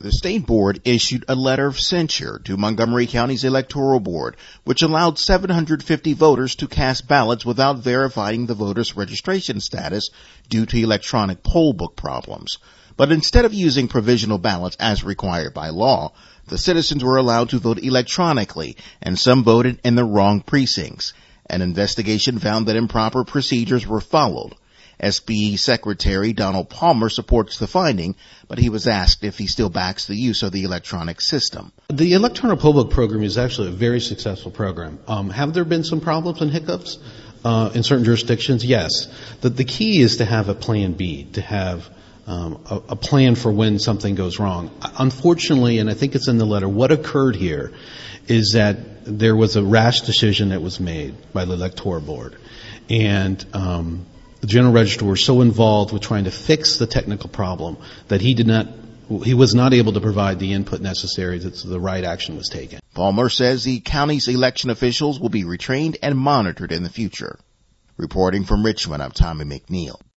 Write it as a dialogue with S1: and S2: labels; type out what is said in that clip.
S1: The state board issued a letter of censure to Montgomery County's electoral board, which allowed 750 voters to cast ballots without verifying the voters' registration status due to electronic poll book problems. But instead of using provisional ballots as required by law, the citizens were allowed to vote electronically, and some voted in the wrong precincts. An investigation found that improper procedures were followed. SBE Secretary Donald Palmer supports the finding, but he was asked if he still backs the use of the electronic system.
S2: The electronic poll book program is actually a very successful program. Have there been some problems and hiccups in certain jurisdictions? Yes. The key is to have a plan B, to have a plan for when something goes wrong. Unfortunately, and I think it's in the letter, what occurred here is that there was a rash decision that was made by the electoral board. And the general registrar was so involved with trying to fix the technical problem that he was not able to provide the input necessary that the right action was taken.
S1: Palmer says the county's election officials will be retrained and monitored in the future. Reporting from Richmond, I'm Tommy McNeil.